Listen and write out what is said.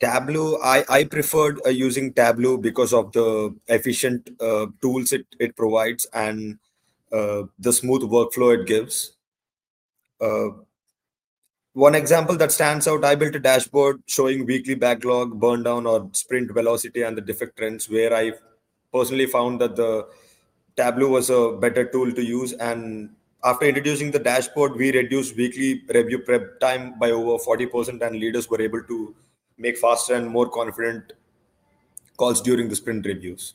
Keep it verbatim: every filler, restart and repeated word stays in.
Tableau, I, I preferred uh, using Tableau because of the efficient uh, tools it, it provides and uh, the smooth workflow it gives. Uh, One example that stands out, I built a dashboard showing weekly backlog, burn down, or sprint velocity and the defect trends, where I personally found that the Tableau was a better tool to use. And after introducing the dashboard, we reduced weekly review prep time by over forty percent, and leaders were able to make faster and more confident calls during the sprint reviews.